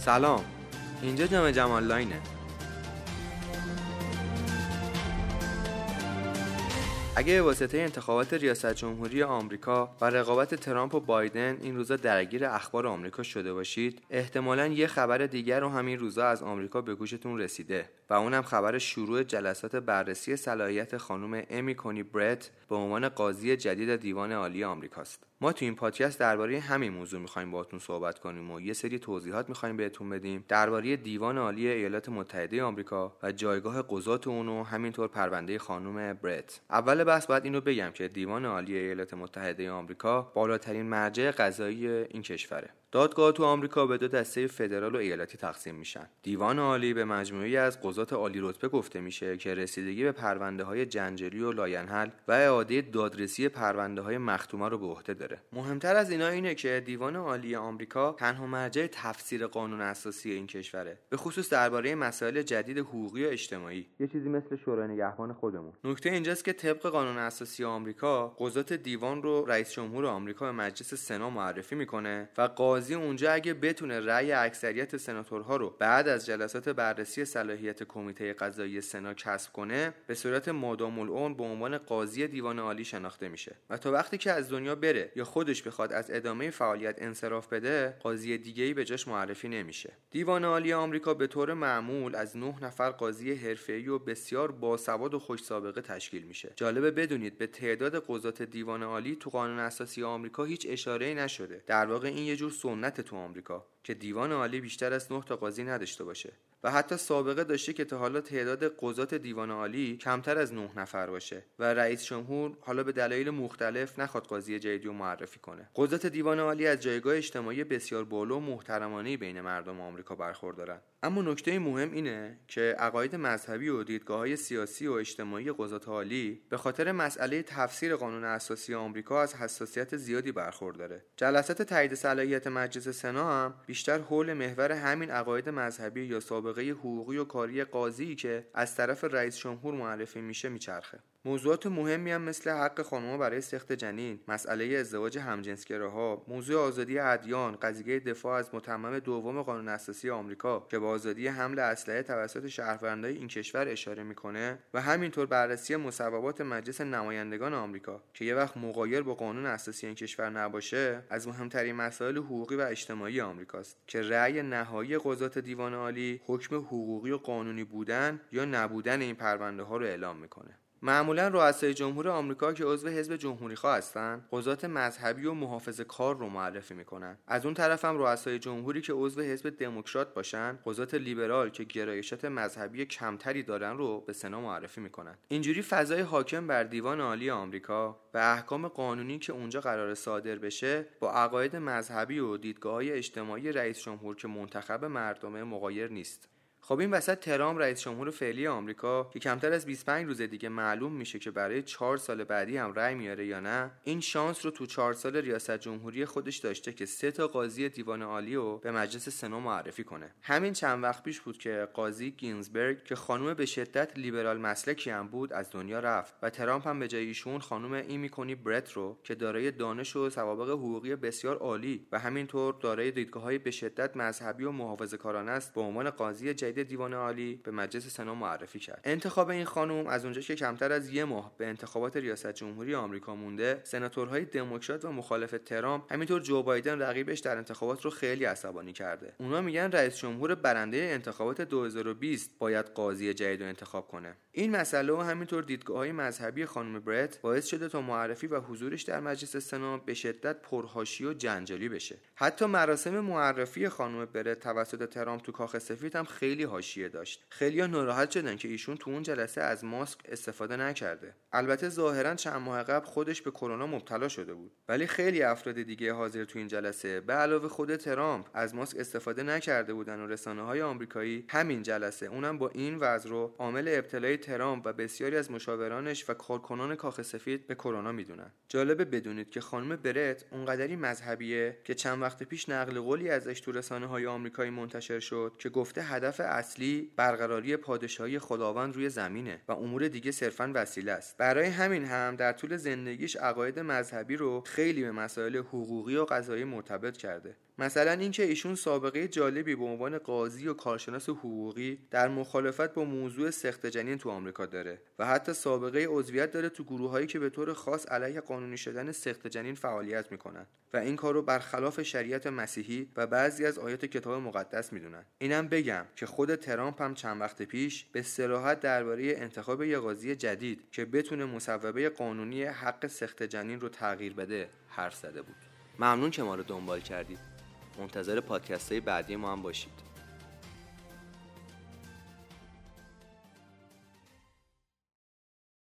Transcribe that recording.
سلام، اینجا جامعه جمال لاینه. اگه به واسطه انتخابات ریاست جمهوری آمریکا و رقابت ترامپ و بایدن این روزا درگیر اخبار آمریکا شده باشید، احتمالاً یه خبر دیگر رو همین روزا از آمریکا به گوشتون رسیده و اونم خبر شروع جلسات بررسی صلاحیت خانم امی کنی برت به عنوان قاضی جدید دیوان عالی آمریکاست. ما تو این پادکست درباره همین موضوع می‌خوایم باهاتون صحبت کنیم و یه سری توضیحات می‌خوایم بهتون بدیم درباره دیوان عالی ایالات متحده آمریکا و جایگاه قضات اون و همینطور پرونده خانم برت. اول بحث باید اینو بگم که دیوان عالی ایالات متحده آمریکا بالاترین مرجع قضایی این کشوره. دادگاه تو آمریکا به دو دسته فدرال و ایالتی تقسیم میشن. دیوان عالی به مجموعه‌ای از قضات عالی رتبه گفته میشه که رسیدگی به پرونده‌های جنجالی و لاینحل و اعاده دادرسی پرونده‌های مختومه رو به عهده داره. مهمتر از اینا اینه که دیوان عالی آمریکا تنها مرجع تفسیر قانون اساسی این کشوره، به خصوص درباره مسائل جدید حقوقی و اجتماعی، یه چیزی مثل شورای نگهبان خودمون. نکته اینجاست که طبق قانون اساسی آمریکا قضات دیوان رو رئیس جمهور آمریکا به مجلس سنا معرفی میکنه و قاضی اونجا اگه بتونه رأی اکثریت سناتورها رو بعد از جلسات بررسی صلاحیت کمیته قضایی سنا کسب کنه، به صورت مادام العمر به عنوان قاضی دیوان عالی شناخته میشه و تا وقتی که از دنیا بره یا خودش بخواد از ادامه فعالیت انصراف بده، قاضی دیگه‌ای به جاش معرفی نمیشه. دیوان عالی آمریکا به طور معمول از 9 نفر قاضی حرفه‌ای و بسیار باسواد و خوش سابقه تشکیل میشه. جالبه بدونید به تعداد قضات دیوان عالی تو قانون اساسی آمریکا هیچ اشاره‌ای نشده. در واقع این یه جور سنت تو آمریکا که دیوان عالی بیشتر از 9 تا قاضی نداشته باشه و حتی سابقه داشته که تا حالا تعداد قضات دیوان عالی کمتر از 9 نفر باشه و رئیس جمهور حالا به دلایل مختلف نخواد قاضی جدیدی رو معرفی کنه. قضات دیوان عالی از جایگاه اجتماعی بسیار بالا و محترمانه‌ای بین مردم آمریکا برخوردارن. اما نکته مهم اینه که عقاید مذهبی و دیدگاه‌های سیاسی و اجتماعی قضات عالی به خاطر مسئله تفسیر قانون اساسی آمریکا از حساسیت زیادی برخورداره. جلسات تایید صلاحیت مجلس سنا هم بیشتر حول محور همین عقاید مذهبی یا سابقه حقوقی و کاری قاضی که از طرف رئیس جمهور معرفی میشه میچرخه. موضوعات مهمی هم مثل حق خانم‌ها برای سقط جنین، مسئله ازدواج همجنسگراها، موضوع آزادی ادیان، قضیه دفاع از متمم دوم قانون اساسی آمریکا که به آزادی حمل اسلحه توسط شهروندان این کشور اشاره میکنه و همینطور بررسی مصوبات مجلس نمایندگان آمریکا که یه وقت مغایر با قانون اساسی این کشور نباشه، از مهمترین مسائل حقوقی و اجتماعی آمریکاست که رأی نهایی قضات دیوان عالی حکم حقوقی و قانونی بودن یا نبودن این پرونده ها رو اعلام میکنه. معمولا رؤسای جمهور آمریکا که عضو حزب جمهوری‌خواه هستن، قضات مذهبی و محافظه‌کار رو معرفی میکنن. از اون طرف هم رؤسای جمهوری که عضو حزب دموکرات باشن، قضات لیبرال که گرایشات مذهبی کمتری دارن رو به سنا معرفی میکنن. اینجوری فضای حاکم بر دیوان عالی آمریکا و احکام قانونی که اونجا قرار صادر بشه با عقاید مذهبی و دیدگاه‌های اجتماعی رئیس جمهور که منتخب مردمه مغایر نیست. خب این وسط ترامپ رئیس جمهور فعلی آمریکا که کمتر از 25 روز دیگه معلوم میشه که برای 4 سال بعدی هم رأی میاره یا نه، این شانس رو تو 4 سال ریاست جمهوری خودش داشته که 3 تا قاضی دیوان عالی رو به مجلس سنا معرفی کنه. همین چند وقت پیش بود که قاضی گینزبرگ که خانم به شدت لیبرال مسلکی هم بود از دنیا رفت و ترامپ هم به جای ایشون خانم ایمی کنی برت رو که دارای دانش و سوابق حقوقی بسیار عالی و همینطور دارای دیدگاه‌های به شدت مذهبی و محافظه‌کارانه است به عنوان قاضی دیوان عالی به مجلس سنا معرفی کرد. انتخاب این خانم از اونجا که کمتر از یه ماه به انتخابات ریاست جمهوری آمریکا مونده، سناتورهای دموکرات و مخالف ترامپ همینطور جو بایدن رقیبش در انتخابات رو خیلی عصبانی کرده. اونا میگن رئیس جمهور برنده انتخابات 2020 باید قاضی جدید رو انتخاب کنه. این مسئله و همینطور دیدگاه‌های مذهبی خانم برت باعث شده تا معرفی و حضورش در مجلس سنا به شدت پرحاشیه و جنجالی بشه. حتی مراسم معرفی خانم برت توسط ترامپ تو کاخ سفید هم خیلی حاشیه داشت. خیلی‌ها ناراحت شدن که ایشون تو اون جلسه از ماسک استفاده نکرده. البته ظاهراً چند ماه قبل خودش به کرونا مبتلا شده بود، ولی خیلی افراد دیگه حاضر تو این جلسه به علاوه خود ترامپ از ماسک استفاده نکرده بودن و رسانه‌های آمریکایی همین جلسه اونم با این وضع رو عامل ابتلای ترامپ و بسیاری از مشاورانش و کارکنان کاخ سفید به کرونا میدونن. جالبه بدونید که خانم برت اونقدری مذهبیه که چند وقت پیش نقل قولی ازش تو رسانه‌های آمریکایی منتشر شد که گفته هدف اصلی برقراری پادشاهی خداوند روی زمینه و امور دیگه صرفاً وسیله است. برای همین هم در طول زندگیش عقاید مذهبی رو خیلی به مسائل حقوقی و قضایی مرتبط کرده. مثلا اینکه ایشون سابقه جالبی به عنوان قاضی و کارشناس حقوقی در مخالفت با موضوع سخت جنین تو آمریکا داره و حتی سابقه عضویت داره تو گروهایی که به طور خاص علیه قانونی شدن سخت جنین فعالیت میکنن و این کارو برخلاف شریعت مسیحی و بعضی از آیات کتاب مقدس میدونن. اینم بگم که خود ترامپ هم چند وقت پیش به صراحت درباره انتخاب یه قاضی جدید که بتونه مصوبه قانونی حق سخت جنین رو تغییر بده حرف زده بود. ممنون که ما رو دنبال کردید. منتظر پادکست‌های بعدی ما هم باشید.